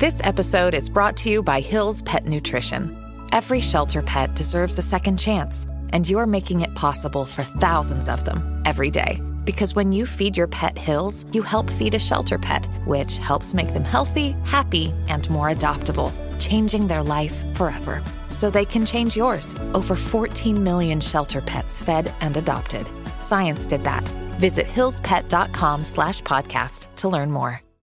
This episode is brought to you by Hill's Pet Nutrition. Every shelter pet deserves a second chance, and you're making it possible for thousands of them every day. Because when you feed your pet Hill's, you help feed a shelter pet, which helps make them healthy, happy, and more adoptable, changing their life forever. So they can change yours. Over 14 million shelter pets fed and adopted. Science did that. Visit hillspet.com/podcast to learn more.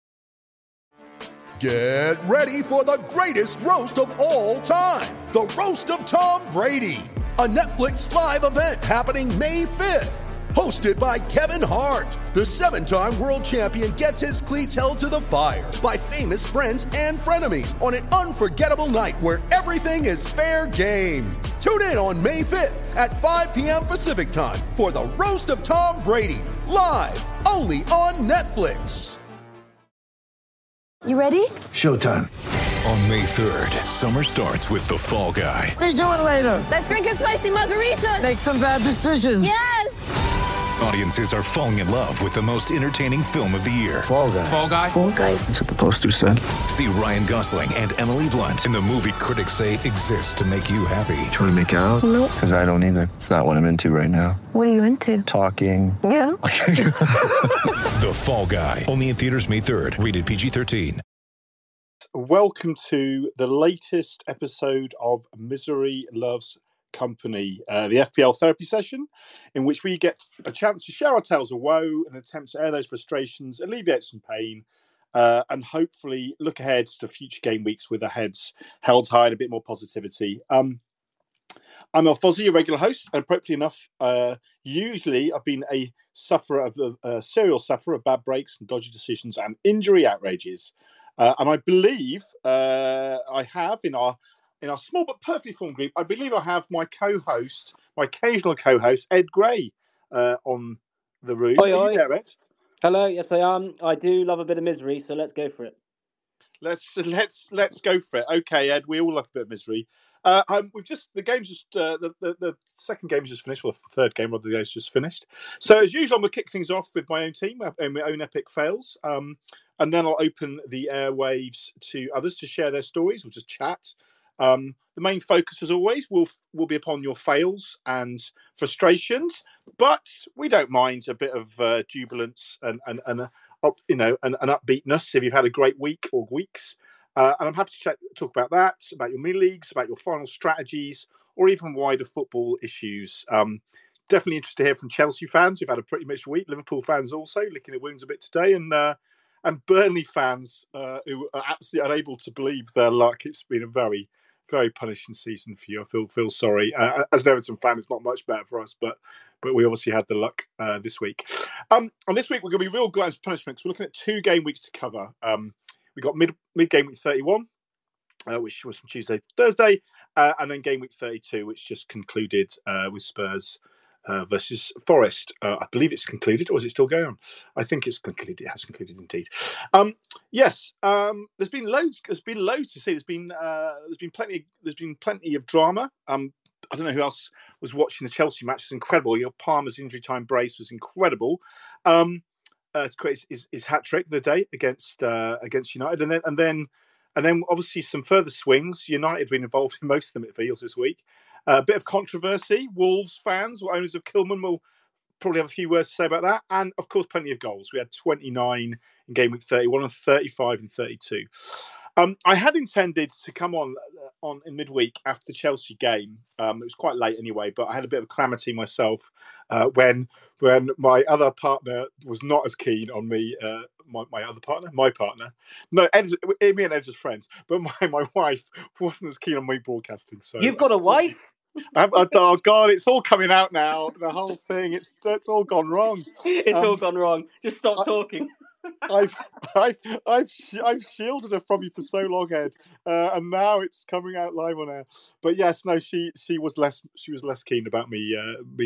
Get ready for the greatest roast of all time, the Roast of Tom Brady, a Netflix live event happening May 5th. Hosted by Kevin Hart, the 7-time world champion gets his cleats held to the fire by famous friends and frenemies on an unforgettable night where everything is fair game. Tune in on May 5th at 5 p.m. Pacific time for the Roast of Tom Brady, live only on Netflix. You ready? Showtime. On May 3rd, summer starts with The Fall Guy. Let's do it later. Let's drink a spicy margarita. Make some bad decisions. Yes! Audiences are falling in love with the most entertaining film of the year. Fall Guy. Fall Guy? Fall Guy. That's what the poster said. See Ryan Gosling and Emily Blunt in the movie critics say exists to make you happy. Trying to make it out? Nope. Because I don't either. It's not what I'm into right now. What are you into? Talking. Yeah. The Fall Guy. Only in theaters May 3rd. Rated PG-13. Welcome to the latest episode of Misery Loves Company, the FPL therapy session, in which we get a chance to share our tales of woe and attempt to air those frustrations, alleviate some pain, and hopefully look ahead to future game weeks with our heads held high and a bit more positivity. I'm El Fozzie, your regular host, and appropriately enough, usually I've been a serial sufferer of bad breaks and dodgy decisions and injury outrages. And I believe I have in our small but perfectly formed group, I believe I have my co-host, my occasional co-host, Ed Gray, on the room. Oi, Are you there, Ed? Hello, yes I am. I do love a bit of misery, so let's go for it. Let's go for it. Okay, Ed, we all love a bit of misery. The second game is just finished, or the third game rather, is just finished. So as usual, I'm gonna kick things off with my own team and my own epic fails. And then I'll open the airwaves to others to share their stories. We'll just chat. The main focus, as always, will be upon your fails and frustrations, but we don't mind a bit of jubilance and upbeatness if you've had a great week or weeks. And I'm happy to talk about that, about your mini leagues, about your final strategies, or even wider football issues. Definitely interested to hear from Chelsea fans who've had a pretty mixed week. Liverpool fans also licking their wounds a bit today, and Burnley fans who are absolutely unable to believe their luck. It's been a very, very punishing season for you. I feel sorry. As an Everton fan, it's not much better for us, but we obviously had the luck this week. And this week we're going to be real glad for punishment because we're looking at 2 game weeks to cover. We got mid game week 31, which was from Tuesday to Thursday, and then game week 32, which just concluded with Spurs versus Forest. I believe it's concluded, or is it still going on? I think it's concluded. It has concluded indeed. Yes, there's been loads. There's been loads to see. There's been plenty of drama. I don't know who else was watching the Chelsea match. It's incredible. Your Palmer's injury time brace was incredible. To create his hat trick the day against United, and then obviously some further swings. United have been involved in most of them, it feels, this week. A bit of controversy. Wolves fans or owners of Kilman will probably have a few words to say about that. And, of course, plenty of goals. We had 29 in game week 31 and 35 in 32. I had intended to come on in midweek after the Chelsea game. It was quite late anyway, but I had a bit of calamity myself when my other partner was not as keen on me. My partner. No, me and Ed's just friends, but my wife wasn't as keen on me broadcasting. So you've got a wife? Oh God, it's all coming out now. The whole thing, it's all gone wrong. It's all gone wrong. Just stop talking. I've shielded her from you for so long, Ed, and now it's coming out live on air. But yes, no, she was less keen about me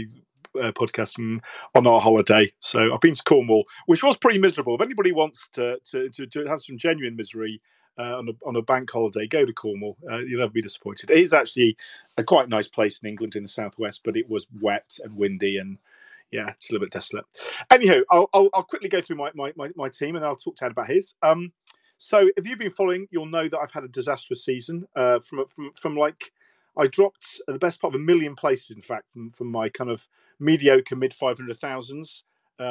podcasting on our holiday. So I've been to Cornwall, which was pretty miserable. If anybody wants to have some genuine misery on a bank holiday, go to Cornwall. You'll never be disappointed. It is actually a quite nice place in England in the southwest, but it was wet and windy and. Yeah, it's a little bit desolate. Anyhow, I'll quickly go through my team and I'll talk to Ed about his. So if you've been following, you'll know that I've had a disastrous season. From like, I dropped the best part of 1 million places, in fact, from my kind of mediocre mid 500,000s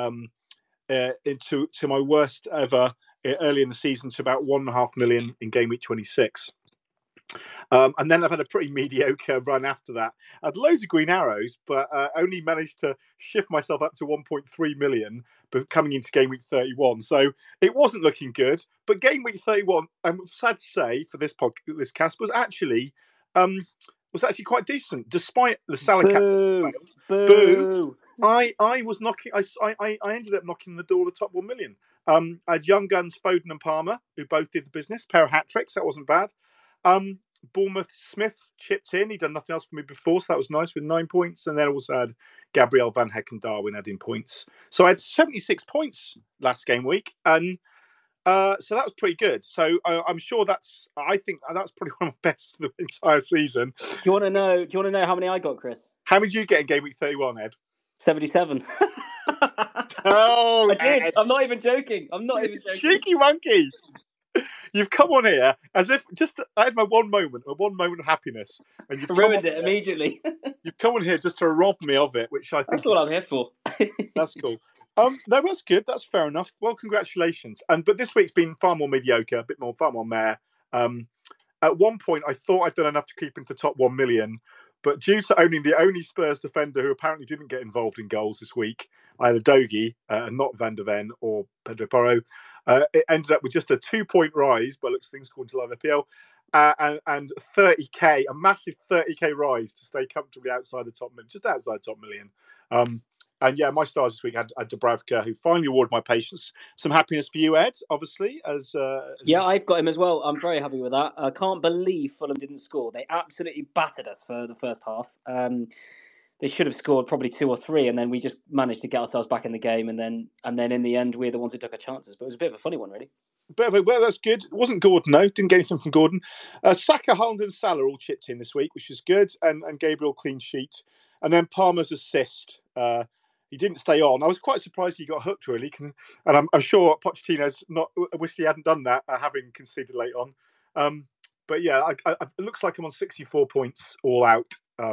into my worst ever early in the season to about 1.5 million in game week 26. And then I've had a pretty mediocre run after that. I had loads of green arrows, but only managed to shift myself up to 1.3 million coming into game week 31. So it wasn't looking good. But game week 31, I'm sad to say for this cast, was actually quite decent, despite the Salah captain's fail. Boo! I was knocking. I ended up knocking the door of the top 1 million. I had Young Guns, Foden, and Palmer, who both did the business. Pair of hat tricks. That wasn't bad. Bournemouth Smith chipped in. He'd done nothing else for me before, so that was nice with 9 points. And then I also had Gabriel Van Heck Darwin adding points. So I had 76 points last game week, and so that was pretty good. So I'm sure I think that's probably one of my best for the entire season. Do you want to know how many I got, Chris? How many did you get in game week 31, Ed? 77. Oh, I did. Ed. I'm not even joking. Cheeky monkey. You've come on here as if I had my one moment of happiness, and you've ruined it immediately. You've come on here just to rob me of it, which I think that's what I'm here for. That's cool. No, that's good. That's fair enough. Well, congratulations. But this week's been far more mediocre, far more meh. At one point, I thought I'd done enough to keep into top 1 million, but due to owning the only Spurs defender who apparently didn't get involved in goals this week, I had a Dogie, not Van der Ven or Pedro Porro. It ended up with just a 2-point rise, but looks things according to Live FPL, and 30k, a massive 30k rise to stay comfortably outside the top million, just outside top million. And yeah, my stars this week had Dubravka, who finally rewarded my patience. Some happiness for you, Ed, obviously. Yeah, I've got him as well. I'm very happy with that. I can't believe Fulham didn't score. They absolutely battered us for the first half. They should have scored probably 2 or 3, and then we just managed to get ourselves back in the game. And then in the end, we're the ones who took our chances. But it was a bit of a funny one, really. Well, that's good. It wasn't Gordon, no. Didn't get anything from Gordon. Saka, Haaland and Salah all chipped in this week, which is good. And Gabriel clean sheet. And then Palmer's assist. He didn't stay on. I was quite surprised he got hooked, really. And I'm sure Pochettino's wished he hadn't done that, having conceded late on. But yeah, it looks like I'm on 64 points all out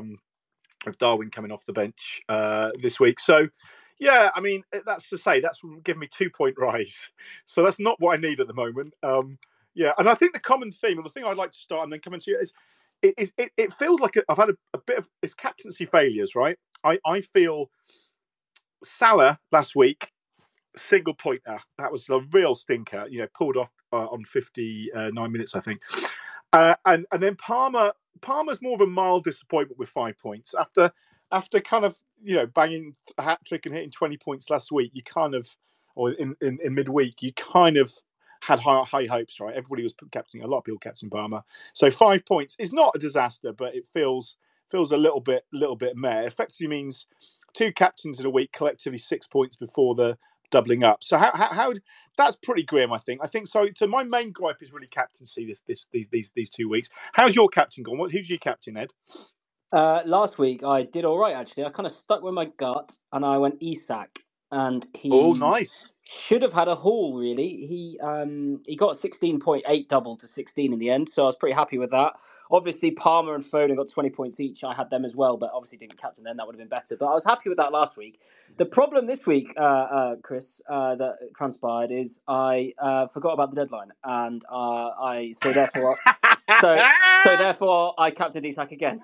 with Darwin coming off the bench this week. So, yeah, I mean, that's given me 2-point rise. So that's not what I need at the moment. Yeah, and I think the common theme, or the thing I'd like to start and then come into is it feels like I've had a bit of it's captaincy failures, right? I feel Salah last week, single pointer. That was a real stinker. Pulled off on 59 minutes, I think. And then Palmer's more of a mild disappointment with 5 points after kind of banging a hat trick and hitting 20 points last week. You kind of, or in midweek, you kind of had high hopes, right? Everybody was captaining, a lot of people captaining Palmer. So 5 points is not a disaster, but it feels a little bit meh. Effectively means 2 captains in a week, collectively 6 points before the doubling up. So how that's pretty grim, I think. So my main gripe is really captaincy these 2 weeks. How's your captain gone? Who did you captain, Ed? Last week I did all right, actually. I kind of stuck with my gut and I went Isak, and he nice. Should have had a haul, really. He got 16.8 double to 16 in the end, so I was pretty happy with that. Obviously, Palmer and Foden got 20 points each. I had them as well, but obviously didn't captain them. That would have been better. But I was happy with that last week. The problem this week, Chris, that transpired is I forgot about the deadline, and therefore I captained Isak again.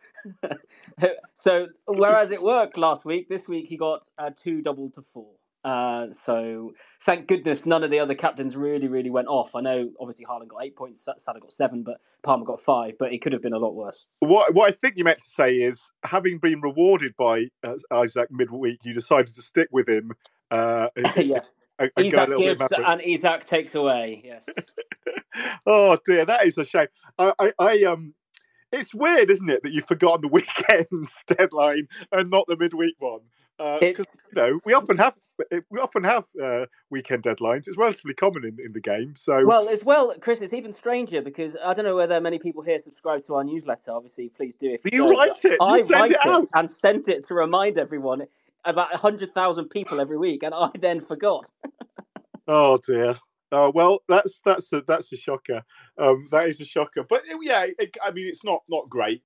So whereas it worked last week, this week he got 2 double to 4. So thank goodness none of the other captains really went off. I know obviously Haaland got 8 points, Salah got 7, but Palmer got 5, but it could have been a lot worse. What I think you meant to say is, having been rewarded by Isak midweek, you decided to stick with him. Yeah. Isak gives and Isak takes away. Yes. Oh dear, that is a shame. It's weird, isn't it, that you've forgotten the weekend deadline and not the midweek one? Because we often have weekend deadlines. It's relatively common in the game. So Chris, it's even stranger because I don't know whether many people here subscribe to our newsletter. Obviously, please do. If you write it, I write it and sent it to remind everyone. About 100,000 people every week, and I then forgot. Oh dear. Oh well, that's a shocker. That is a shocker. But yeah, I mean, it's not great.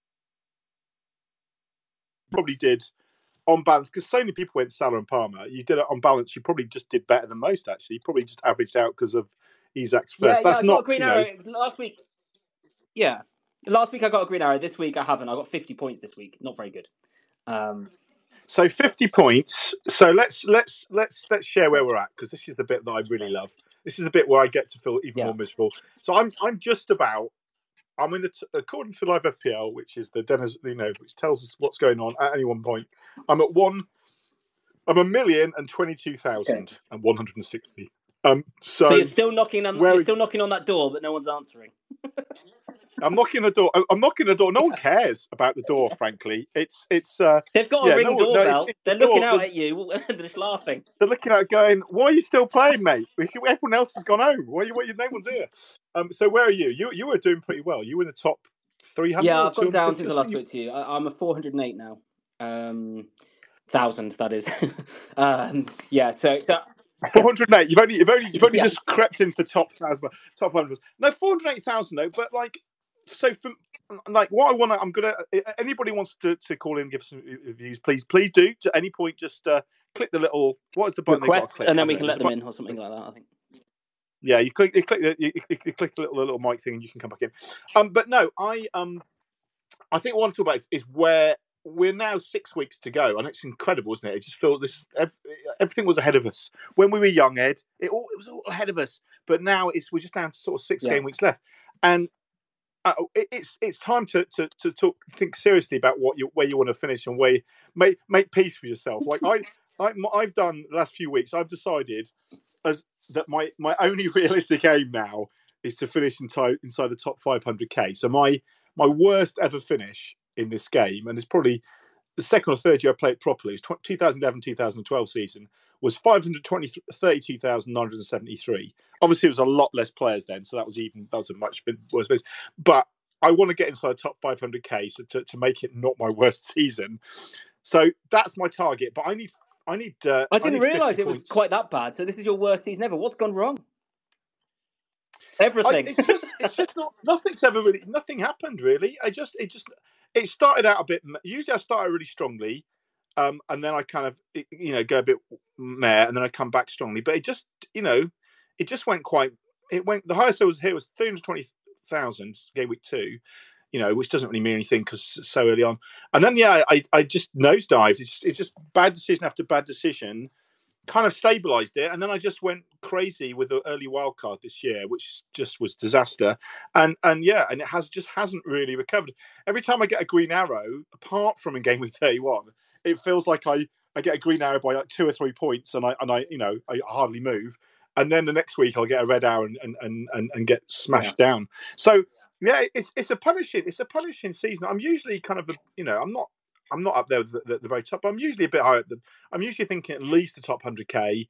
Probably did on balance because so many people went Salah and Palmer. You did it on balance. You probably just did better than most. Actually, you probably just averaged out because of Isak's first. Yeah, That's I not got a green arrow last week. Yeah, last week I got a green arrow. This week I haven't. I got 50 points this week. Not very good. So 50 points. So let's share where we're at because this is the bit that I really love. This is the bit where I get to feel even more miserable. So I'm just about. I'm in according to Live FPL, which is the Dennis, which tells us what's going on at any one point. I'm at 1,022,160. So you're still knocking on. You're still knocking on that door, but no one's answering. I'm knocking the door. I'm knocking the door. No one cares about the door, frankly. It's. They've got a ring doorbell. They're looking out at you. They're just laughing. They're looking at it going, "Why are you still playing, mate? Everyone else has gone home. Why? No one's here." So where are you? You were doing pretty well. You were in the top 300. Yeah, I've gone down since I last spoke to you. I'm a 408 now. 1,000, that is. Yeah. So 408. You've only just crept into the top 1,000, top 100. No, 408,000 though. But so from what I want, I'm gonna. Anybody wants to call in and give some reviews, please do. At any point, just click the little. What is the button? Request, and then we can let them in or something like that. I think. Yeah, you click the little mic thing, and you can come back in. But no, I think what I want to talk about is where we're now 6 weeks to go, and it's incredible, isn't it? It just feels everything was ahead of us when we were young, Ed. It was all ahead of us, but now we're just down to sort of 6 game weeks left, and it's time to think seriously about where you want to finish and where make peace with yourself. Like I've done the last few weeks, I've decided that my only realistic aim now is to finish inside the top 500k. So my worst ever finish in this game, and it's probably the second or third year I played properly, is 2011-2012 season, was 532,973. Obviously, it was a lot less players then, so that was a much worse finish. But I want to get inside the top 500k to make it not my worst season. So that's my target. But I didn't realise it was quite that bad. So this is your worst season ever. What's gone wrong? Everything. It's just not. Nothing happened really. It started out a bit. Usually I started really strongly, and then I kind of go a bit meh, and then I come back strongly. But it just went quite. It went. The highest I was here was 320,000 game week 2. Which doesn't really mean anything because it's so early on. And then, I just nosedived. It's just bad decision after bad decision, kind of stabilised it. And then I just went crazy with the early wildcard this year, which just was disaster. And it hasn't really recovered. Every time I get a green arrow, apart from in game week 31, it feels like I get a green arrow by like 2 or 3 points, and I hardly move. And then the next week I'll get a red arrow and get smashed down. So. Yeah, it's a punishing season. I'm usually kind of I'm not up there at the very top. But I'm usually a bit higher. I'm usually thinking at least the top 100k,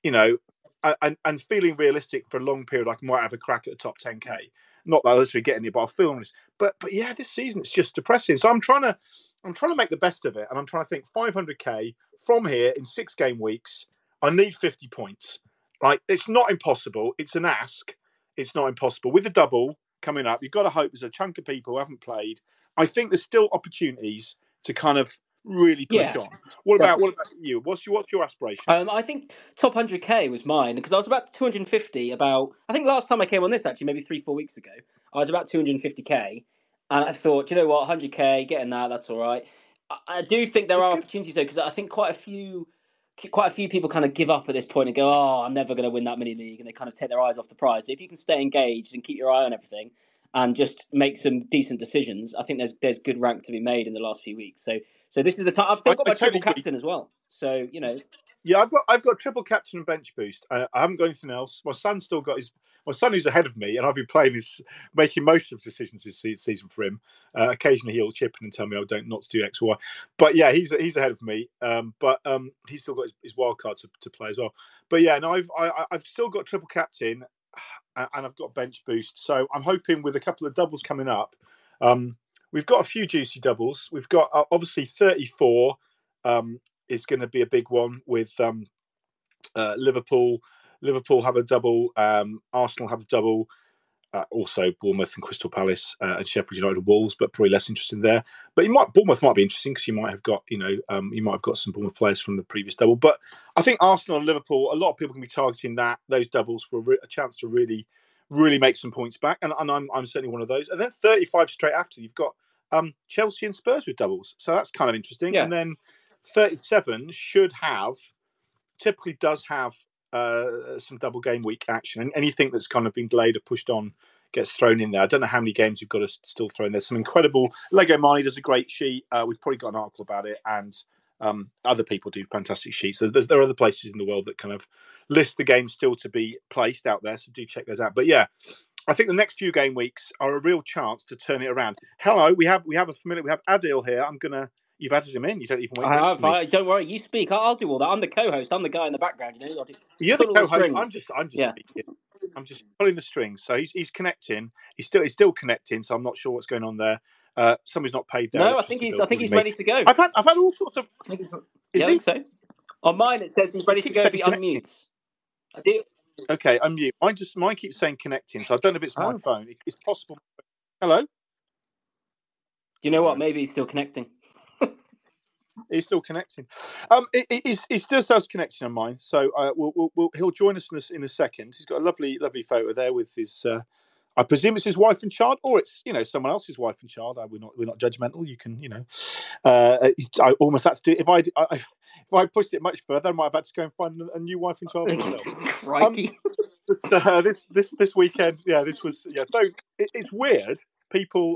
and feeling realistic for a long period. I might have a crack at the top 10k. Not that I'll literally get any, but I'll feel this. But yeah, this season it's just depressing. So I'm trying to make the best of it, and I'm trying to think 500k from here in 6 game weeks. I need 50 points. Like it's not impossible. It's an ask. It's not impossible with the double coming up. You've got to hope there's a chunk of people who haven't played. I think there's still opportunities to kind of really push on. What about you? What's your aspiration? I think top 100k was mine because I was about 250. I think last time I came on this actually maybe 3-4 weeks ago, I was about 250k, and I thought, you know what, 100k, getting that's all right. I do think there are opportunities though, because I think quite a few people kind of give up at this point and go, oh, I'm never going to win that mini league, and they kind of take their eyes off the prize. So if you can stay engaged and keep your eye on everything and just make some decent decisions, I think there's good rank to be made in the last few weeks. So this is the time. I've still got my triple captain as well. So Yeah, I've got triple captain and bench boost. I haven't got anything else. My son's still got my son who's ahead of me, and I've been making most of the decisions this season for him. Occasionally he'll chip in and tell me I don't not to do X or Y. But yeah, he's ahead of me. But he's still got his wild card to play as well. But yeah, no, I've still got triple captain, and I've got bench boost. So I'm hoping with a couple of doubles coming up. We've got a few juicy doubles. We've got obviously 34. Is going to be a big one with Liverpool, Liverpool have a double. Arsenal have a double. Also, Bournemouth and Crystal Palace and Sheffield United and Wolves, but probably less interesting there. But Bournemouth might be interesting because you might have got some Bournemouth players from the previous double. But I think Arsenal and Liverpool, a lot of people can be targeting those doubles for a chance to really, really make some points back, and I'm certainly one of those. And then 35 straight after, you've got Chelsea and Spurs with doubles, so that's kind of interesting. Yeah. And then 37 typically does have some double game week action, and anything that's kind of been delayed or pushed on gets thrown in there. I don't know how many games you've got to still throw in. There's some incredible. Lego Marnie does a great sheet. We've probably got an article about it, and other people do fantastic sheets. So there are other places in the world that kind of list the games still to be placed out there. So do check those out. But yeah, I think the next few game weeks are a real chance to turn it around. Hello, we have Adil here. You've added him in. You don't even wait. Don't worry. You speak. I'll do all that. I'm the co-host. I'm the guy in the background. You're the co-host. I'm just speaking. I'm just pulling the strings. So he's connecting. He's still connecting. So I'm not sure what's going on there. Somebody's not paid there. No, I think he's ready to go. I've had all sorts of. I think so. On mine it says he's ready to go if he unmutes. I do. Okay, unmute. Mine keeps saying connecting. So I don't know if it's my phone. It's possible. Hello. You know what? Maybe he's still connecting. He's still connecting. He still says connection on mine. So he'll join us in a second. He's got a lovely photo there with his. I presume it's his wife and child, or it's someone else's wife and child. We're not judgmental. You can I almost had to do. If I pushed it much further, I might have had to go and find a new wife and child myself. Righty. This weekend, this was it's weird. People,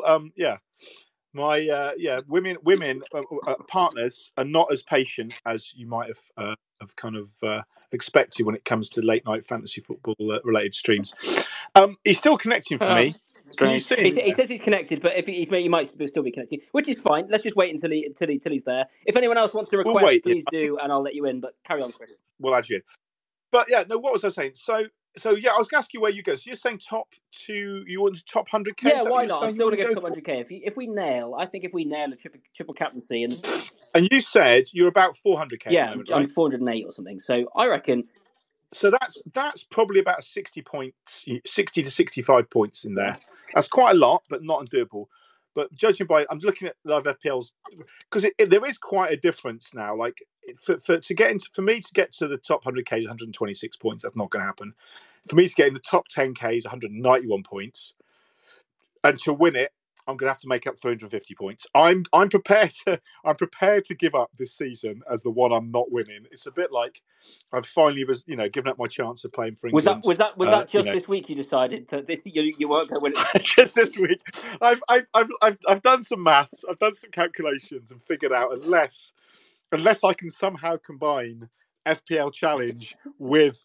my women partners are not as patient as you might have kind of expected when it comes to late night fantasy football related streams. He's still connecting for me. Strange. He says he's connected, but if he might still be connected, which is fine. Let's just wait until he's there. If anyone else wants to request, please do, and I'll let you in. But carry on, Chris. We'll add you in. But yeah, no. What was I saying? So yeah, I was going to ask you where you go. So you're saying you want top 100k? Yeah, why not? I'm still going to go top 100k. If we nail a triple captaincy, and you said you're about 400k. Yeah, moment, I'm right? 408 or something. So I reckon. So that's probably about 60 to 65 points in there. That's quite a lot, but not undoable. But judging by, I'm looking at live FPLs because there is quite a difference now. Like for me to get to the top 100k is 126 points. That's not going to happen. For me to get in the top 10k is 191 points, and to win it, I'm going to have to make up 350 points. I'm prepared to give up this season as the one I'm not winning. It's a bit like I've finally given up my chance of playing for England. Was that just this week you decided that you weren't going to win it? Just this week, I've done some maths, I've done some calculations, and figured out unless I can somehow combine FPL Challenge with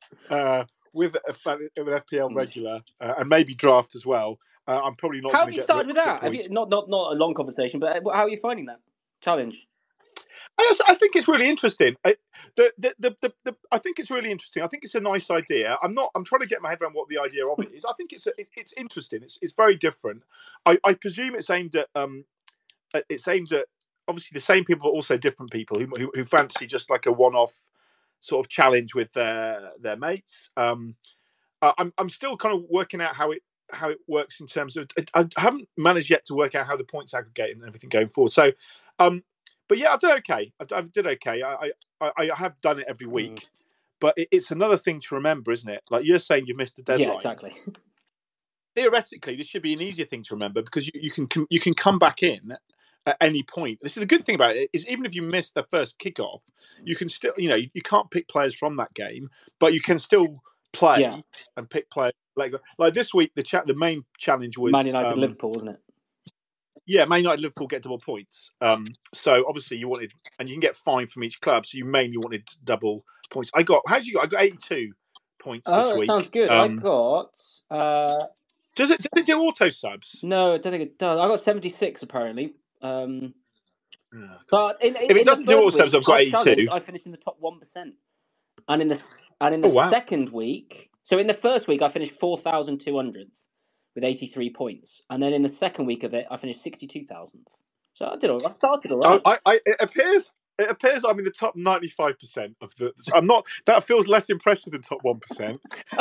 FPL regular and maybe draft as well. I'm probably not. How have you started with that? Have you not a long conversation, but how are you finding that challenge? I think it's really interesting. I think it's really interesting. I think it's a nice idea. I'm trying to get my head around what the idea of it is. I think it's interesting. It's very different. I presume it's aimed at obviously the same people, but also different people who fancy just like a one-off sort of challenge with their mates. I'm still kind of working out how it works in terms of. I haven't managed yet to work out how the points aggregate and everything going forward. So, but yeah, I've done okay. I did okay. I have done it every week, but it's another thing to remember, isn't it? Like you're saying, you've missed the deadline. Yeah, exactly. Theoretically, this should be an easier thing to remember because you can come back in at any point. This is the good thing about it is even if you miss the first kickoff, you can still you can't pick players from that game, but you can still play and pick players like this week. The main challenge was Man United Liverpool, wasn't it? Yeah, Man United Liverpool get double points. So obviously you wanted, and you can get 5 from each club. So you mainly wanted double points. I got 82 points this week. Oh, that sounds good. I got. Does it do auto subs? No, I don't think it does. I got 76 apparently. But if it doesn't do auto subs, I've got 82. I finished in the top 1%, and in the second week. So in the first week, I finished 4,200th with 83 points, and then in the second week of it, I finished 62,000th. So I started all right. It It appears I'm in the top 95% of the. I'm not. That feels less impressive than top 1%.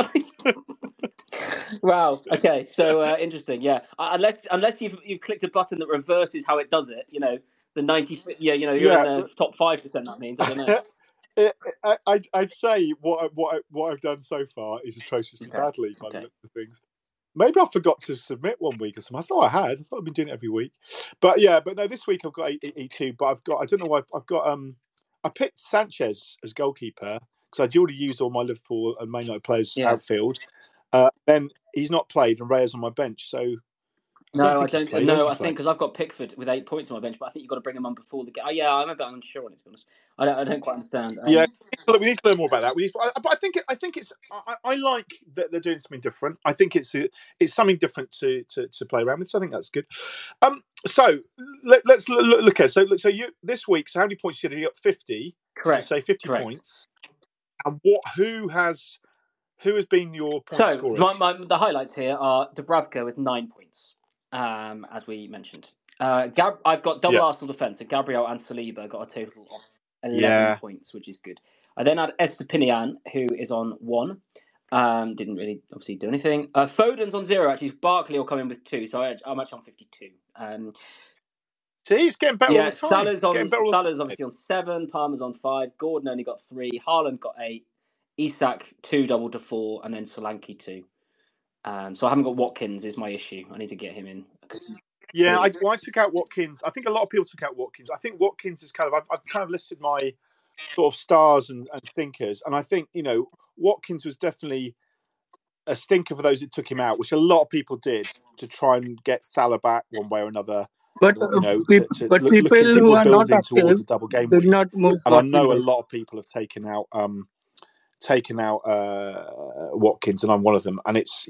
Wow. Okay. So interesting. Yeah. Unless you've clicked a button that reverses how it does it. The 90. Yeah. You're in the top 5%. That means I don't know. I'd say what I've done so far is atrociously badly by the look of things. Maybe I forgot to submit one week or something. I thought I had. I thought I'd been doing it every week. But no, this week I've got E2. But I don't know why I've got I picked Sanchez as goalkeeper because I'd already used all my Liverpool and Man United players outfield. Then he's not played and Raya's on my bench. So no, I don't. No, I think because I've got Pickford with 8 points on my bench, but I think you've got to bring him on before the game. Yeah, I'm a bit unsure on it, to be honest. I don't quite understand. Yeah, we need to learn more about that. But I think it's. I like that they're doing something different. I think it's something different to play around with. So I think that's good. So let's look at it. So you this week. So how many points did you get? 50. Correct. Say 50 points. And who has been your point scorers? So the highlights here are Dubravka with 9 points. As we mentioned, I've got double Arsenal defence. So Gabriel and Saliba got a total of 11 points, which is good. I then had Estepinian, who is on 1. Didn't really obviously do anything. Foden's on 0. Actually, Barkley will come in with 2, so I'm actually on 52. So he's getting better all the time. Salah's obviously on 7. Palmer's on 5. Gordon only got 3. Haaland got 8. Isak 2 double to 4, and then Solanke 2. So I haven't got Watkins is my issue. I need to get him in. Yeah, I took out Watkins. I think a lot of people took out Watkins. I think Watkins is I've kind of listed my sort of stars and stinkers, and I think Watkins was definitely a stinker for those that took him out, which a lot of people did to try and get Salah back one way or another. But people who are not active towards a double game did not move. And I know a lot of people have taken out Watkins, and I'm one of them. And it's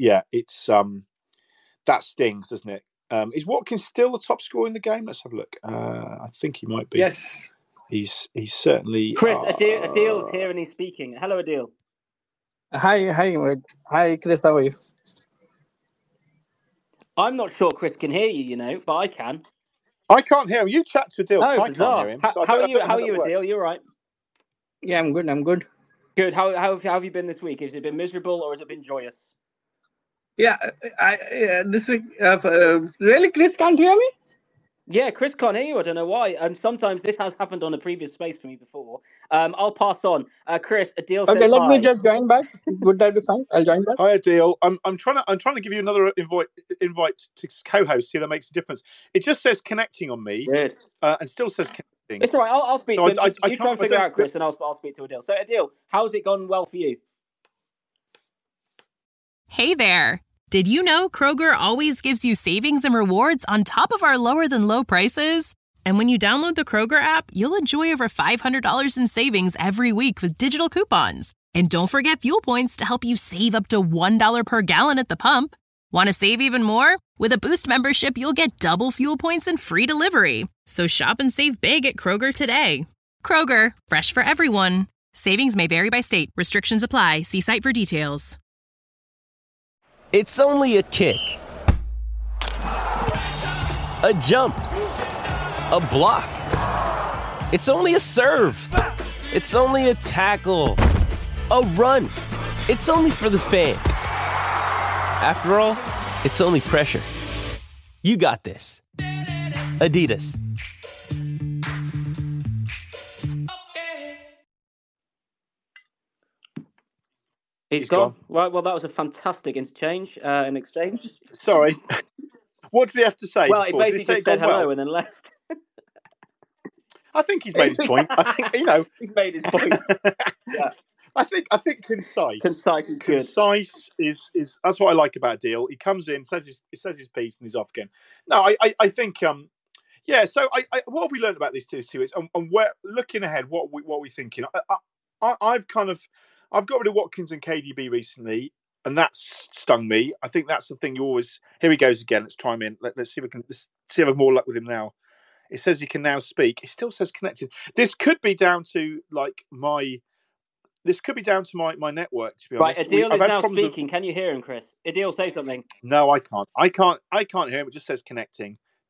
that stings, doesn't it? Is Watkins still the top scorer in the game? Let's have a look. I think he might be. Yes, he's certainly. Chris, Adil's here and he's speaking. Hello, Adil. Hi, Chris. How are you? I'm not sure Chris can hear you, but I can. I can't hear him. You chat to Adil. Oh, I can't hear him. How are you, Adil? You all right? Yeah, I'm good. Good. How have you been this week? Has it been miserable or has it been joyous? Yeah, this week. Really, Chris can't hear me? Yeah, Chris can't hear you. I don't know why. Sometimes this has happened on a previous space for me before. I'll pass on. Chris, Adil says okay, let hi. me just join back. Would that be fine? I'll join back. Hi, Adil. I'm trying to give you another invite to co-host. See if that makes a difference. It just says connecting on me, and still says connecting. It's all right. I'll speak to him. You try and figure out, Chris, and I'll speak to Adil. So, Adil, how's it gone well for you? Hey there. Did you know Kroger always gives you savings and rewards on top of our lower-than-low prices? And when you download the Kroger app, you'll enjoy over $500 in savings every week with digital coupons. And don't forget fuel points to help you save up to $1 per gallon at the pump. Want to save even more? With a Boost membership, you'll get double fuel points and free delivery. So shop and save big at Kroger today. Kroger, fresh for everyone. Savings may vary by state. Restrictions apply. See site for details. It's only a kick, a jump, a block. It's only a serve. It's only a tackle, a run. It's only for the fans. After all, it's only pressure. You got this. Adidas. He's gone. Right, well, that was a fantastic interchange and exchange. Sorry. What did he have to say? Well, he basically just said hello and then left. I think he's made his point. I think, he's made his point. Yeah. I think concise. Concise is good. Concise is that's what I like about Deal. He comes in, says his piece, and he's off again. No, I think yeah. So what have we learned about these two series? And where looking ahead, what are we thinking? I've got rid of Watkins and KDB recently, and that's stung me. I think that's the thing you always. Here he goes again. Let's try him in. Let's see if we have more luck with him now. It says he can now speak. It still says connected. This could be down to my network. To be honest, right. Adil is now speaking. Can you hear him, Chris? Adil, say something. No, I can't. I can't hear him. It just says connecting.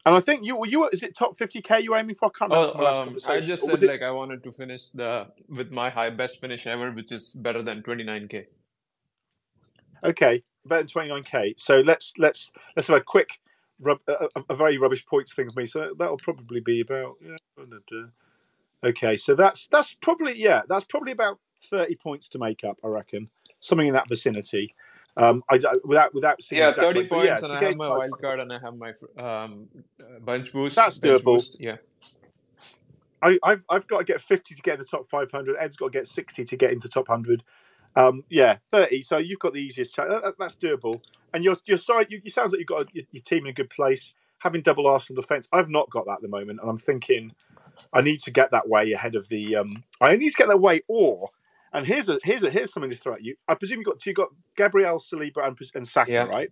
And I think you is it top 50k you aiming for? I can't remember from the last conversation. I just said I wanted to finish with my best finish ever, which is better than 29k. Okay, better than 29k. So let's have a quick, a very rubbish points thing with me. So that'll probably be about. Okay, so that's probably about 30 points to make up. I reckon something in that vicinity. Without seeing 30 points, and I have my wild card, and I have my bench boost. That's doable. Boost, yeah. I've got to get 50 to get in the top 500. Ed's got to get 60 to get into top 100. 30. So you've got the easiest chance. That's doable. And you're sorry. You sounds like you've got your team in a good place. Having double Arsenal defence, I've not got that at the moment, and I'm thinking I need to get that way ahead of the. I need to get that way, and here's something to throw at you. I presume you got Gabriel, Saliba, and Saka, right?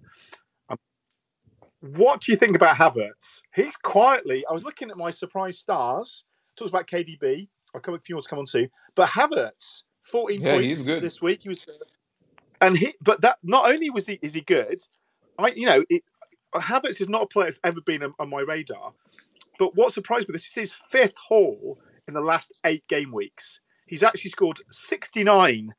What do you think about Havertz? He's quietly. I was looking at my surprise stars. Talks about KDB. I'll come. If you want to come on too, but Havertz, 14 points this week. He was, but that not only is he good. Havertz is not a player that's ever been on my radar. But what surprised me, this is his 5th haul in the last 8 game weeks. He's actually scored 69,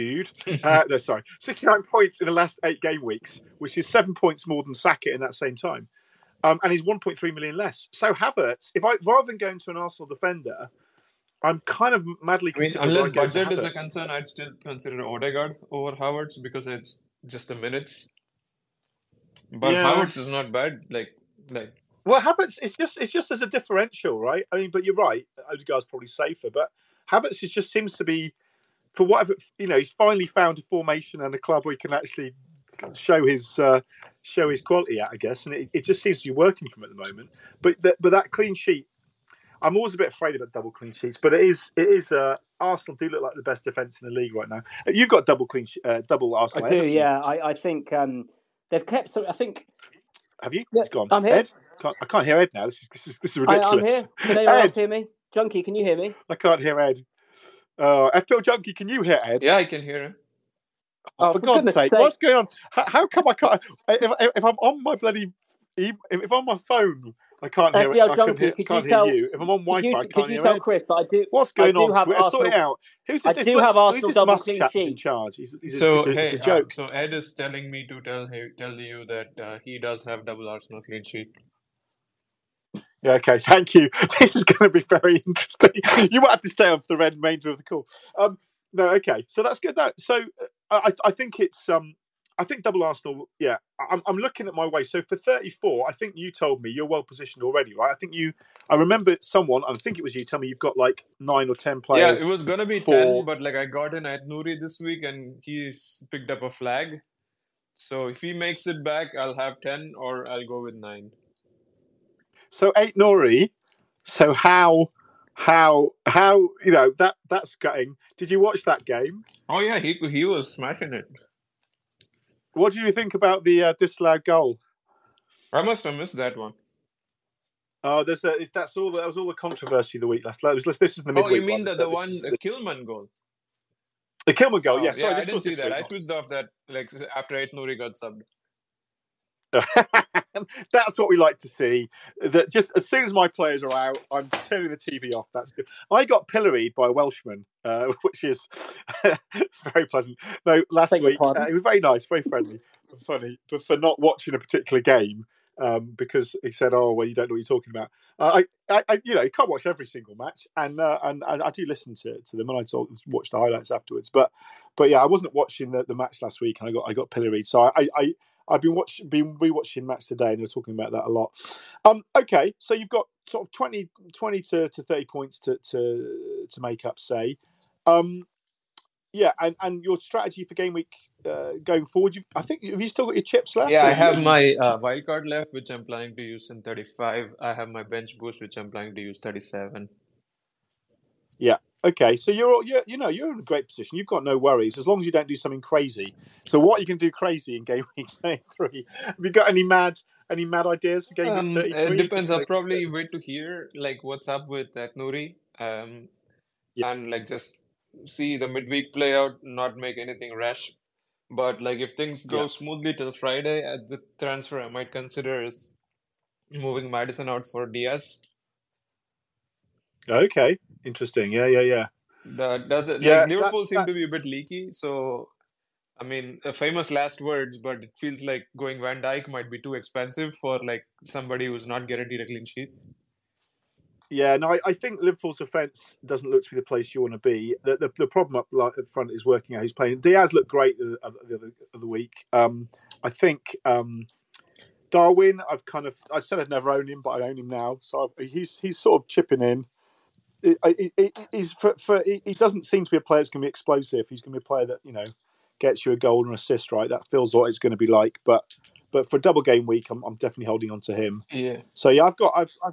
69 points in the last 8 game weeks, which is 7 points more than Saka in that same time. And he's 1.3 million less. So Havertz, rather than going to an Arsenal defender, I'm kind of madly. Unless budget is a concern, I'd still consider Odegaard over Havertz because it's just the minutes. But Havertz is not bad. Well, Havertz, it's just as a differential, right? I mean, but you're right. Odegaard's probably safer, but Havertz just seems to be, for whatever he's finally found a formation and a club where he can actually show his quality at, I guess, and it just seems to be working for him at the moment. But that clean sheet, I'm always a bit afraid about double clean sheets, but it is Arsenal do look like the best defence in the league right now. You've got double Arsenal. I do, yeah. I think they've kept. I think. Have you? Yeah, it's gone. I'm here. Ed? I can't hear Ed now. This is ridiculous. I'm here. Can anyone else hear me? Junkie, can you hear me? I can't hear Ed. FPL Junkie, can you hear Ed? Yeah, I can hear him. Oh, for God's sake, what's going on? How come I can't? If I'm on my bloody, if I'm on my phone, I can't hear FPL Junkie, can't hear you. If I'm on Wi-Fi, I can't hear Could you tell Chris that I do? What's going on? Arsenal, sort it out. I do have Arsenal double clean sheet in charge. He's a joke. So Ed is telling me to tell you that he does have double Arsenal clean sheet. Yeah, okay, thank you. This is going to be very interesting. You might have to stay on for the remainder of the call. No, okay, so that's good. No, so I think it's I think double Arsenal. Yeah, I'm looking at my way. So for 34, I think you told me you're well positioned already, right? I remember someone, I think it was you, tell me you've got like 9 or 10 players. Yeah, it was gonna be 10, but I got in Aït-Nouri this week, and he's picked up a flag. So if he makes it back, I'll have 10, or I'll go with 9. So Aït-Nouri. So how that's gutting. Did you watch that game? Oh yeah, he was smashing it. What do you think about the disallowed goal? I must have missed that one. Oh, that was all the controversy the week last. This is the midweek. Oh, you mean the Kilman goal? The Kilman goal, yes. Yeah, I didn't see that. I switched off that after Aït-Nouri got subbed. That's what we like to see. That just as soon as my players are out, I'm turning the TV off. That's good. I got pilloried by a Welshman, which is very pleasant. No, last week it was very nice, very friendly, and funny, but for not watching a particular game because he said, "Oh, well, you don't know what you're talking about." You can't watch every single match, and I do listen to them, and I watch the highlights afterwards. But yeah, I wasn't watching the match last week, and I got pilloried. So I've been rewatching match today, and they're talking about that a lot. Okay, so you've got sort of 20 to 30 points to make up, say. Yeah, and your strategy for game week going forward. I think have you still got your chips left? Yeah, I have my wild card left, which I'm planning to use in 35. I have my bench boost, which I'm planning to use 37. Yeah. Okay, so you're in a great position. You've got no worries as long as you don't do something crazy. So what you can do crazy in game week 33? Have you got any mad ideas for game week 33? It depends. I'll probably wait to hear what's up with Aït-Nouri, and just see the midweek play out, not make anything rash. But if things go smoothly till Friday at the transfer, I might consider is moving Maddison out for Diaz. Okay, interesting. Yeah. Liverpool seem to be a bit leaky, so I mean, famous last words, but it feels like going Van Dijk might be too expensive for like somebody who's not guaranteed a clean sheet. Yeah, no, I think Liverpool's defence doesn't look to be the place you want to be. The problem up front is working out who's playing. Diaz looked great the other week. I think Darwin, I said I'd never own him, but I own him now. So he's sort of chipping in. He doesn't seem to be a player that's going to be explosive. He's going to be a player that gets you a goal and assist. Right, that feels what it's going to be like. But for a double game week, I'm definitely holding on to him. Yeah. So yeah, I've got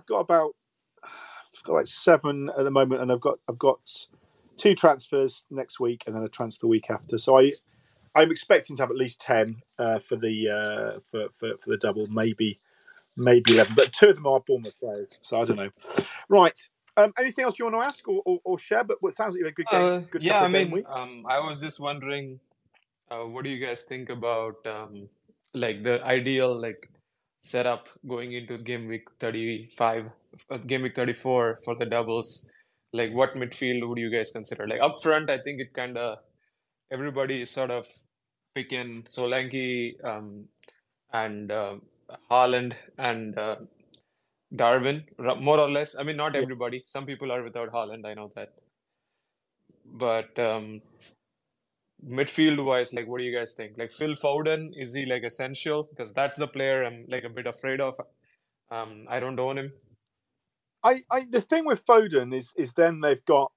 like 7 at the moment, and I've got 2 transfers next week, and then a transfer the week after. So I'm expecting to have at least 10 for the double, maybe 11, but 2 of them are Bournemouth players, so I don't know. Right. Anything else you want to ask or share? But it sounds like you had a good game. Yeah, I mean, I was just wondering, what do you guys think about like the ideal setup going into game week 35, game week 34 for the doubles? Like, what midfield would you guys consider? Like up front, I think it kind of everybody is sort of picking Solanke and Haaland and Darwin, more or less. I mean, not everybody. Some people are without Haaland, I know that. But midfield-wise, like, what do you guys think? Like, Phil Foden, is he like essential? Because that's the player I'm like a bit afraid of. I don't own him. The thing with Foden is then they've got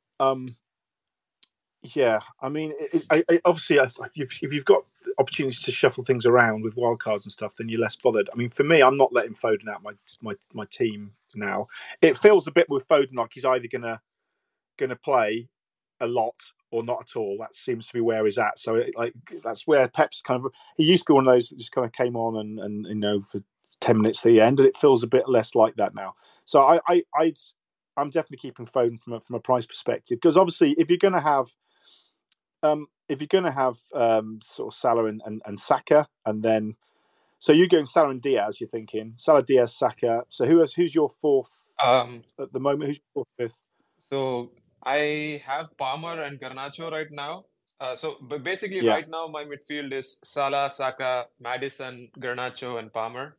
I mean, obviously, if you've got opportunities to shuffle things around with wildcards and stuff, then you're less bothered. I mean, for me, I'm not letting Foden out my team now. It feels a bit with Foden like he's either gonna play a lot or not at all. That seems to be where he's at. So that's where Pep's he used to be one of those that just kind of came on and for 10 minutes at the end, and it feels a bit less like that now. So I'm definitely keeping Foden from a price perspective, because obviously if you're going to have sort of Salah and Saka, and then so you're going Salah and Diaz, you're thinking Salah, Diaz, Saka. So who's your fourth at the moment? Who's your fourth, fifth? So I have Palmer and Garnacho right now. But basically right now my midfield is Salah, Saka, Maddison, Garnacho, and Palmer.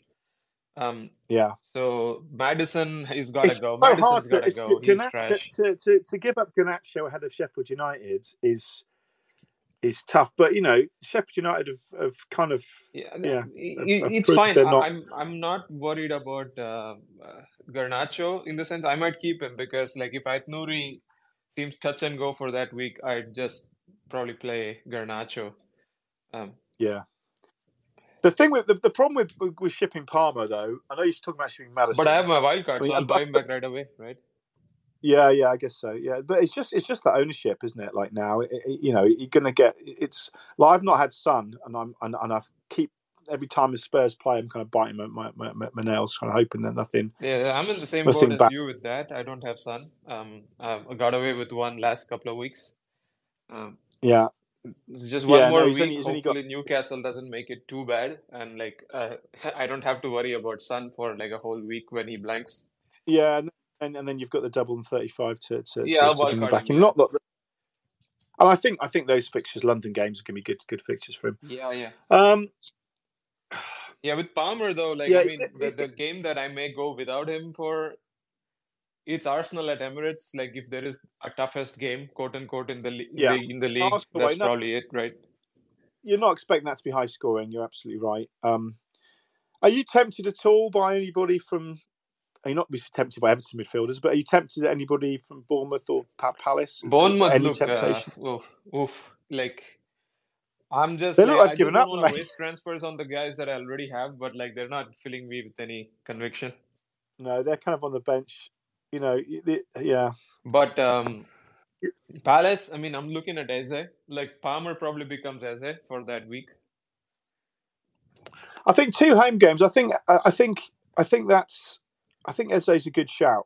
So Maddison, he's got to go. Madison's got to go. He's trash. To give up Garnacho ahead of Sheffield United is tough, but Sheffield United have kind of it's fine. I'm not worried about Garnacho in the sense I might keep him, because like if Aït-Nouri seems touch and go for that week, I'd just probably play Garnacho. The thing with the problem with shipping Palmer, though, I know you're talking about shipping Maddison, but I have my wild card, so I'll buy him back right away, right? Yeah, I guess so. Yeah, but it's just that ownership, isn't it? Like now, you're gonna get. It's like I've not had Son, and I keep every time the Spurs play, I'm kind of biting my nails, kind of hoping that nothing. Yeah, I'm in the same boat as you with that. I don't have Son. I got away with one last couple of weeks. It's just one more week. Hopefully, Newcastle doesn't make it too bad, and I don't have to worry about Son for like a whole week when he blanks. Yeah. And then you've got the double and 35 to bring back. And not and I think those fixtures, London games, are going to be good fixtures for him. Yeah. With Palmer though, the game that I may go without him for, it's Arsenal at Emirates. Like if there is a toughest game, quote unquote, in the league, that's probably it, right? You're not expecting that to be high scoring. You're absolutely right. Are you tempted at all by anybody from? Are you not tempted by Everton midfielders, but are you tempted at anybody from Bournemouth or Palace? Bournemouth, any temptation? Like I'm just. They look like I giving just up. don't want to waste transfers on the guys that I already have, but they're not filling me with any conviction. No, they're kind of on the bench. But Palace, I mean, I'm looking at Eze. Like Palmer probably becomes Eze for that week. I think 2 home games. I think Eze is a good shout.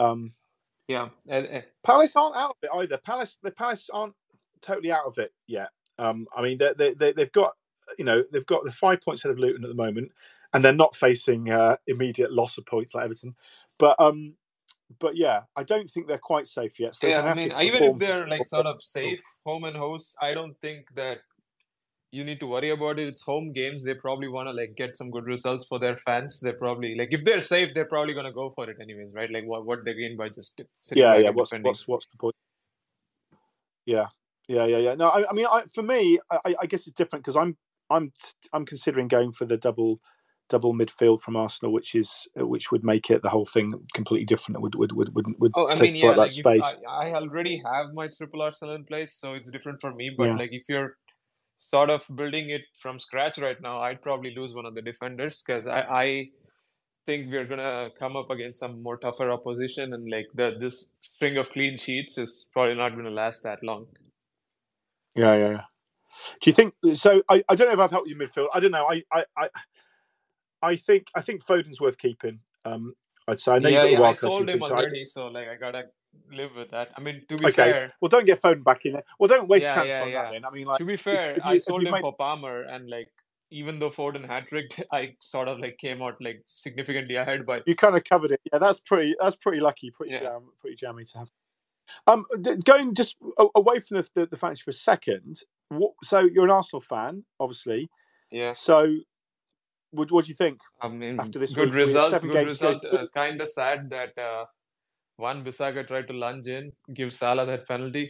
Palace aren't out of it either. The Palace aren't totally out of it yet. I mean, they've got the 5 points ahead of Luton at the moment. and they're not facing immediate loss of points like Everton. But yeah, I don't think they're quite safe yet. So I mean, even if they're like sort of safe, home and host, I don't think that you need to worry about it. It's home games. They probably want to like get some good results for their fans. They're probably like, if they're safe, they're probably going to go for it anyways, right? Like what they gain by just sitting back and defending. What's the point? Yeah. No, I mean, for me, I guess it's different because I'm considering going for the double midfield from Arsenal, which would make it the whole thing completely different. It would take that space. I already have my triple Arsenal in place, so it's different for me. But like if you're sort of building it from scratch right now, I'd probably lose one of the defenders because I think we're gonna come up against some more tougher opposition, and like this string of clean sheets is probably not gonna last that long. Yeah. Do you think so? I don't know if I've helped you midfield. I don't know. I think Foden's worth keeping. I'd say. I know I sold him already, so like I gotta live with that. I mean, to be fair, well, don't get Foden back in there. Well, don't waste transfer on that. Then I mean, like, to be fair, I sold him for Palmer, and like even though Foden hat-tricked, I sort of like came out like significantly ahead. But you kind of covered it. Yeah, that's pretty lucky. Pretty jammy to have. Going just away from the fantasy for a second. So you're an Arsenal fan, obviously. Yeah. So. What do you think? I mean, after this good result. Kind of sad that Wan-Bissaka tried to lunge in, give Salah that penalty.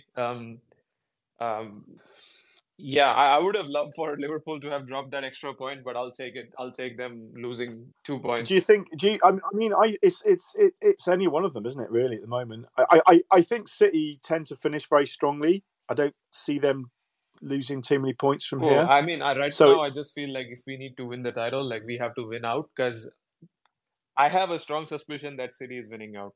Yeah, I would have loved for Liverpool to have dropped that extra point, but I'll take it. I'll take them losing 2 points. Do you think? It's any one of them, isn't it? Really, at the moment, I think City tend to finish very strongly. I don't see them losing too many points from here. I mean, now I just feel like if we need to win the title, like we have to win out because I have a strong suspicion that City is winning out.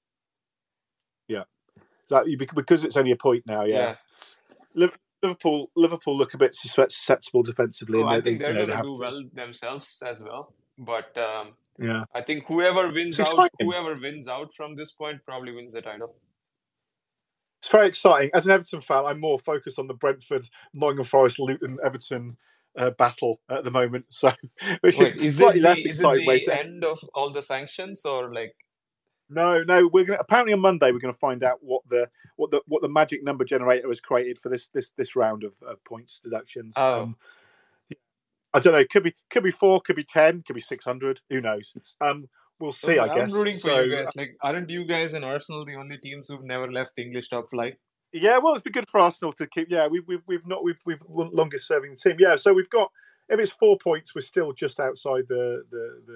Yeah, because it's only a point now. Yeah. Liverpool look a bit susceptible defensively. I think they're going to do well themselves as well. But I think whoever wins out from this point probably wins the title. It's very exciting. As an Everton fan, I'm more focused on the Brentford, Nottingham Forest, Luton, Everton battle at the moment. So, is it the end of all the sanctions, or like? No. We're going apparently on Monday we're going to find out what the magic number generator has created for this round of points deductions. I don't know. Could be 4, could be 10, could be 600. Who knows? We'll see. I guess. I'm rooting for you guys. Like, aren't you guys and Arsenal the only teams who've never left the English top flight? Yeah, well, it's been good for Arsenal to keep. Yeah, we've longest serving team. Yeah, so we've got. If it's 4 points, we're still just outside the.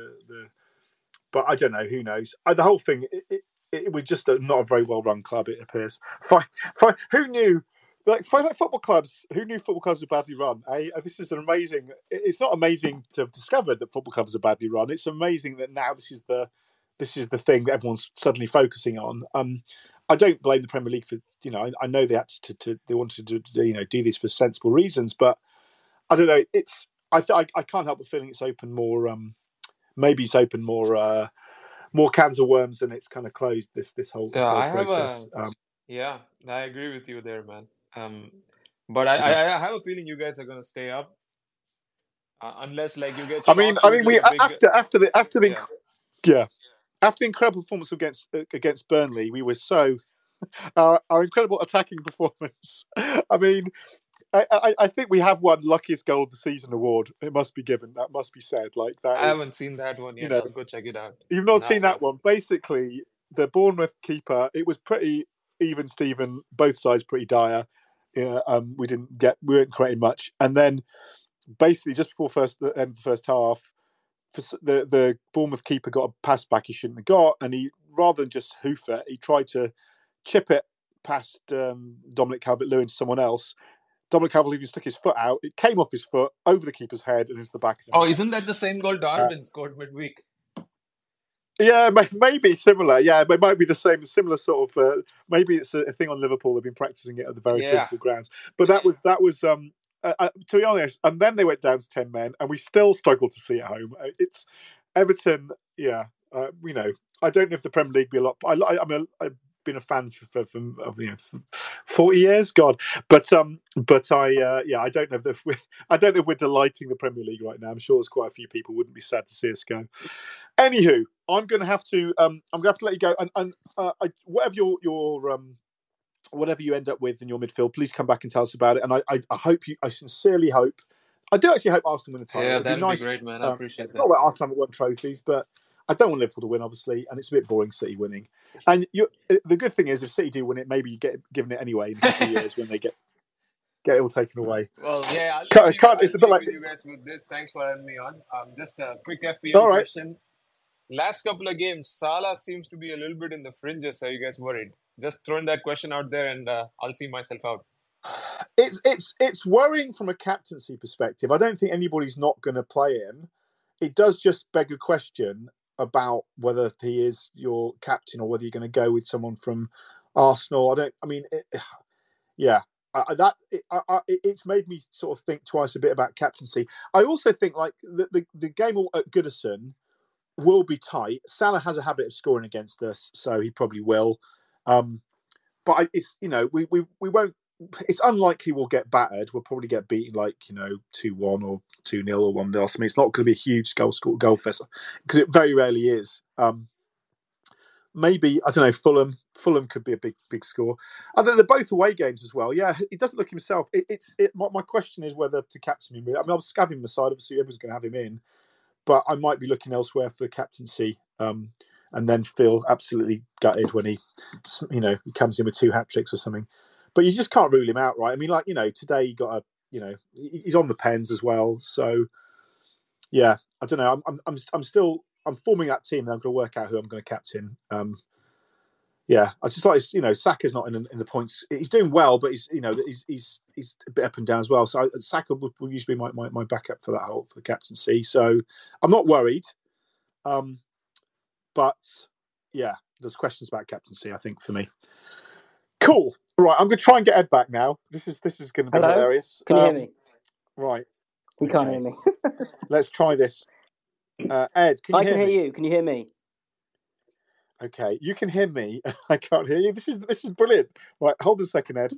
But I don't know. Who knows? The whole thing. We're just not a very well run club. It appears. Who knew? Like football clubs, who knew football clubs were badly run? This is an amazing. It's not amazing to have discovered that football clubs are badly run. It's amazing that now this is the thing that everyone's suddenly focusing on. I don't blame the Premier League for I know they had they wanted to do this for sensible reasons, but I don't know. I can't help but feeling it's opened more. Maybe it's opened more cans of worms than it's kind of closed. This whole process. Yeah, I agree with you there, man. But I have a feeling you guys are going to stay up, unless like you get. After the incredible performance against Burnley, we were so our incredible attacking performance. I mean, I think we have won luckiest goal of the season award. It must be given. That must be said. Like that. I haven't seen that one yet. I'll go check it out. You've not seen that one. Basically, the Bournemouth keeper. It was pretty even, Steven. Both sides pretty dire. We weren't creating much, and then basically just before the end of the first half, the Bournemouth keeper got a pass back he shouldn't have got, and he, rather than just hoof it, he tried to chip it past Dominic Calvert-Lewin to someone else. Dominic Calvert-Lewin stuck his foot out. It came off his foot over the keeper's head and into the back of the net. Isn't that the same goal Darwin scored midweek? Yeah, maybe similar. Yeah, it might be similar sort of. Maybe it's a thing on Liverpool. They've been practicing it at the various physical grounds. But that was to be honest. And then they went down to 10 men, and we still struggled to see it at home. It's Everton. Yeah, I don't know if the Premier League be a lot. I'd be been a fan for 40 years. God, but I don't know if we're delighting the Premier League right now. I'm sure there's quite a few people wouldn't be sad to see us go. Anywho, I'm going to have to let you go. And whatever whatever you end up with in your midfield, please come back and tell us about it. And I sincerely hope. I do actually hope Arsenal win the title. Yeah, that'd be great, man. I appreciate that. Not that Arsenal haven't won trophies, but I don't want Liverpool to win, obviously, and it's a bit boring City winning. And the good thing is, if City do win it, maybe you get given it anyway in a couple of years when they get it all taken away. Well, yeah, it's a bit like you guys with this. Thanks for having me on. Just a quick FPL question. Last couple of games, Salah seems to be a little bit in the fringes. Are you guys worried? Just throwing that question out there, and I'll see myself out. It's worrying from a captaincy perspective. I don't think anybody's not going to play him. It does just beg a question about whether he is your captain or whether you're going to go with someone from Arsenal. It's made me sort of think twice a bit about captaincy. I also think like the game at Goodison will be tight. Salah has a habit of scoring against us, so he probably will. But it's we won't. It's unlikely we'll get battered. We'll probably get beaten 2-1 or 2-0 or 1-0. I mean, it's not going to be a huge goal fest because it very rarely is. Maybe, I don't know, Fulham could be a big score. And then they're both away games as well. Yeah, he doesn't look himself. My question is whether to captain him. I mean, I'll have him aside. Obviously, everyone's going to have him in. But I might be looking elsewhere for the captaincy and then feel absolutely gutted when he comes in with 2 hat-tricks or something. But you just can't rule him out, right? I mean, today he got he's on the pens as well. So, yeah, I don't know. I'm forming that team. And I'm going to work out who I'm going to captain. I just like Saka's not in the points. He's doing well, but he's a bit up and down as well. So Saka will usually be my backup for the captaincy. So I'm not worried. But yeah, there's questions about captaincy, I think, for me. Cool. Right, I'm going to try and get Ed back now. This is going to be hilarious. Can you hear me? Right. He can't hear me. Let's try this. Ed, can you hear me? I can hear you. Can you hear me? Okay, you can hear me. I can't hear you. This is brilliant. Right, hold a second, Ed.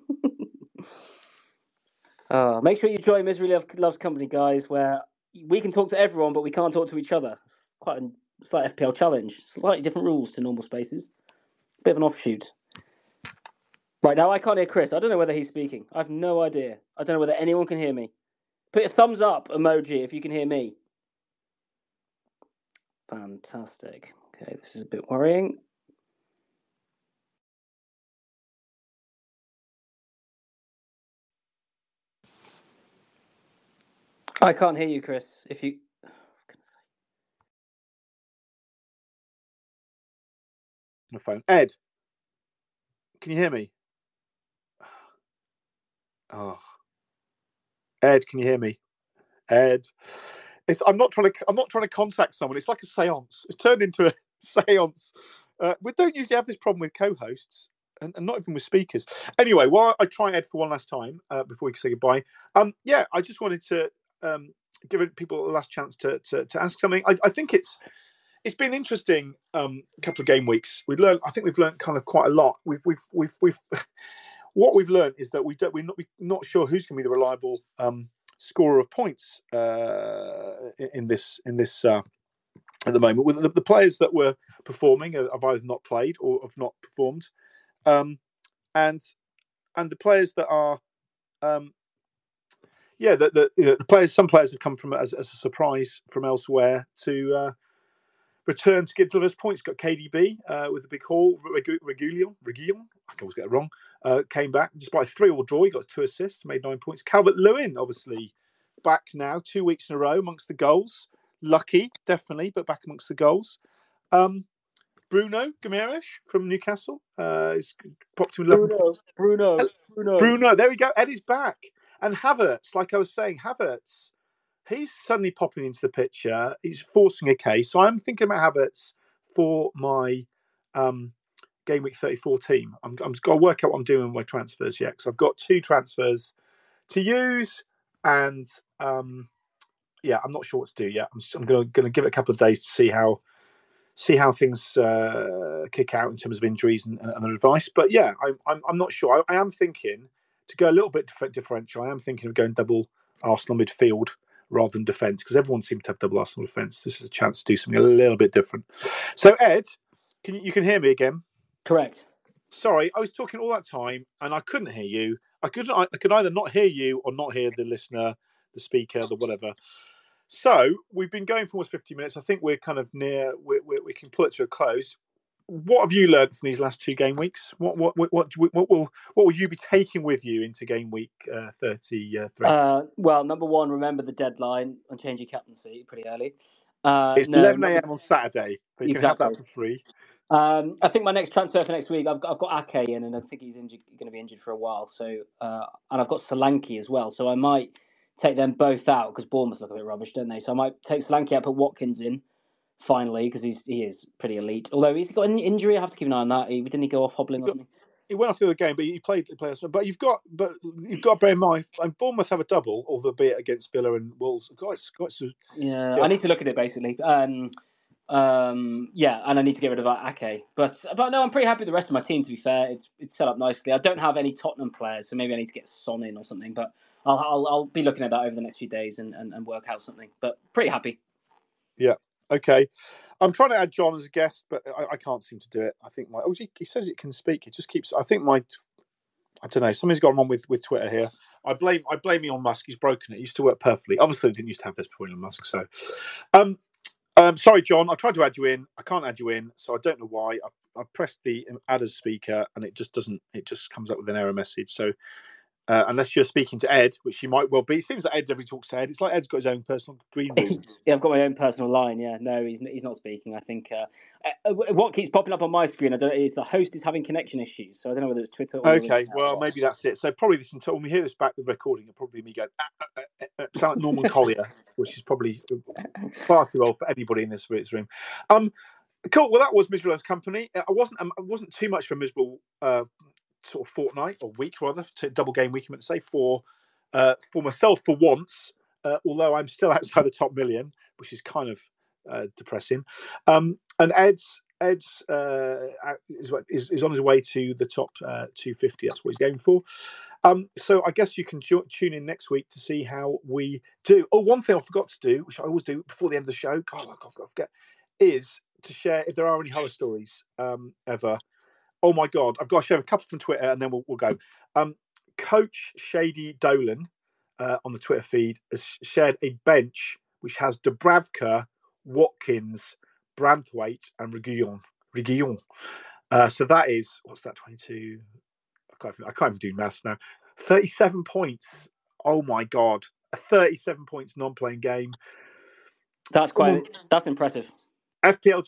Make sure you join Misery Loves Company, guys, where we can talk to everyone, but we can't talk to each other. It's quite a slight FPL challenge. Slightly different rules to normal spaces. Bit of an offshoot. Right, now I can't hear Chris. I don't know whether he's speaking. I have no idea. I don't know whether anyone can hear me. Put a thumbs up emoji if you can hear me. Fantastic. Okay, this is a bit worrying. I can't hear you, Chris. If you... My phone. Ed, can you hear me? Oh, Ed, can you hear me? Ed, I'm not trying to contact someone. It's like a séance. It's turned into a séance. We don't usually have this problem with co-hosts, and not even with speakers. Anyway, while I try Ed for one last time before we say goodbye, I just wanted to give people a last chance to ask something. I think it's been interesting couple of game weeks. We've learned kind of quite a lot. We've what we've learned is that we're not sure who's going to be the reliable scorer of points in this at the moment. The players that were performing have either not played or have not performed, and the players that are the players. Some players have come from as a surprise from elsewhere to return to give us points. Got KDB with a big haul. Reguilon, I always get it wrong. Came back despite a 3-3 draw. He got 2 assists, made 9 points. Calvert-Lewin, obviously back now, 2 weeks in a row amongst the goals. Lucky, definitely, but back amongst the goals. Bruno Guimaraes from Newcastle is popped him 11 points. Bruno. There we go. Eddie's back, and Havertz, like I was saying, he's suddenly popping into the picture. He's forcing a case. So I'm thinking about Havertz for my game week 34 team. I'm got to work out what I'm doing with my transfers yet, because I've got 2 transfers to use, and I'm not sure what to do yet. I'm going to give it a couple of days to see how see how things kick out in terms of injuries and other advice. But yeah, I'm not sure. I am thinking to go a little bit differential. I am thinking of going double Arsenal midfield rather than defence, because everyone seems to have double Arsenal defence. This is a chance to do something a little bit different. So Ed, you can hear me again? Correct. Sorry, I was talking all that time and I couldn't hear you. I could either not hear you or not hear the listener, the speaker, the whatever. So we've been going for almost 50 minutes. I think we're kind of near. We can pull it to a close. What have you learned from these last 2 game weeks? What will you be taking with you into game week 33? Well, number one, remember the deadline on change your captaincy pretty early. It's 11 a.m. on Saturday, so you can have that for free. I think my next transfer for next week, I've got Ake in, and I think he's going to be injured for a while. So, and I've got Solanke as well. So I might take them both out because Bournemouth look a bit rubbish, don't they? So I might take Solanke out, put Watkins in finally because he is pretty elite. Although he's got an injury, I have to keep an eye on that. Didn't he go off hobbling or something? He went off the other game, but he played. But you've got to bear in mind, Bournemouth have a double, albeit against Villa and Wolves. Yeah, I need to look at it basically. Yeah, and I need to get rid of Ake. But no, I'm pretty happy with the rest of my team. To be fair, it's set up nicely. I don't have any Tottenham players, so maybe I need to get Son in or something. But I'll be looking at that over the next few days and work out something. But pretty happy. Yeah. Okay. I'm trying to add John as a guest, but I can't seem to do it. I think he says it can speak. It just keeps. I think I don't know. Something's gone wrong with Twitter here. I blame Elon Musk. He's broken it. It used to work perfectly. Obviously, it didn't used to have this before Elon Musk. So, sorry, John. I tried to add you in. I can't add you in, so I don't know why. I pressed the add as speaker, and it just doesn't. It just comes up with an error message. So, unless you're speaking to Ed, which you might well be, it seems like Ed every talks to Ed. It's like Ed's got his own personal green room. Yeah, I've got my own personal line. Yeah, no, he's not speaking. I think what keeps popping up on my screen, I don't know, is the host is having connection issues. So I don't know whether it's Twitter or okay. Well, maybe that's it. So probably when we hear this back, the recording, it'll probably be me going sound like Norman Collier, which is probably far too old for anybody in this room. Cool. Well, that was Miserable Company. I wasn't too much for a miserable sort of fortnight or week, rather, to double game week. I'm going to say for myself for once. Although I'm still outside the top million, which is kind of depressing. And Ed's is on his way to the top 250. That's what he's going for. So I guess you can tune in next week to see how we do. Oh, one thing I forgot to do, which I always do before the end of the show, God, I've got to forget, is to share if there are any horror stories ever. Oh my God, I've got to share a couple from Twitter and then we'll go. Coach Shady Dolan on the Twitter feed has shared a bench which has Dubravka, Watkins, Branthwaite, and Reguilon. So that is, what's that, 22? I can't even do maths now. 37 points. Oh my God. A 37 points non-playing game. That's impressive. FPL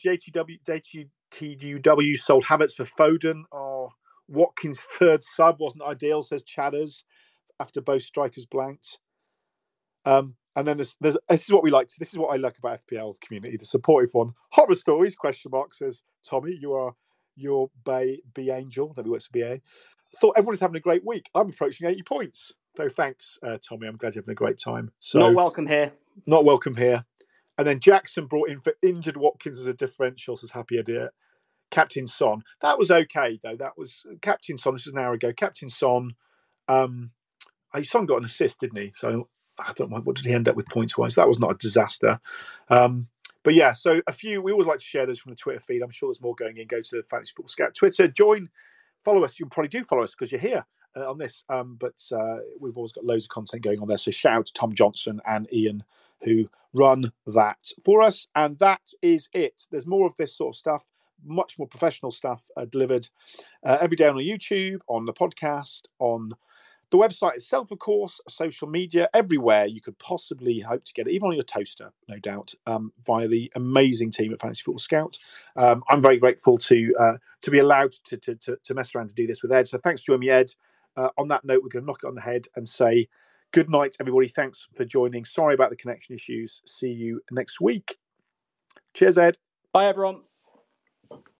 JTW sold Havertz for Foden. Oh, Watkins' third sub wasn't ideal, says Chadders, after both strikers blanked. And then this is what we like. This is what I like about FPL community, the supportive one. Horror stories, ? Says Tommy. You are your B Angel. That works for BA. Thought everyone is having a great week. I'm approaching 80 points. So thanks, Tommy. I'm glad you're having a great time. So not welcome here. And then Jackson brought in for injured Watkins as a differential. Says happy idea. Captain Son. That was okay though. That was Captain Son. This was an hour ago. Captain Son. Son got an assist, didn't he? So I don't know, what did he end up with points wise? That was not a disaster. But yeah, so we always like to share those from the Twitter feed. I'm sure there's more going in. Go to Fantasy Football Scout Twitter, follow us. You probably do follow us because you're here on this. But we've always got loads of content going on there. So shout out to Tom Johnson and Ian who run that for us. And that is it. There's more of this sort of stuff, much more professional stuff delivered every day on YouTube, on the podcast, on the website itself, of course, social media, everywhere you could possibly hope to get it, even on your toaster, no doubt, via the amazing team at Fantasy Football Scout. I'm very grateful to be allowed to mess around and do this with Ed. So thanks for joining me, Ed. On that note, we're going to knock it on the head and say good night, everybody. Thanks for joining. Sorry about the connection issues. See you next week. Cheers, Ed. Bye, everyone.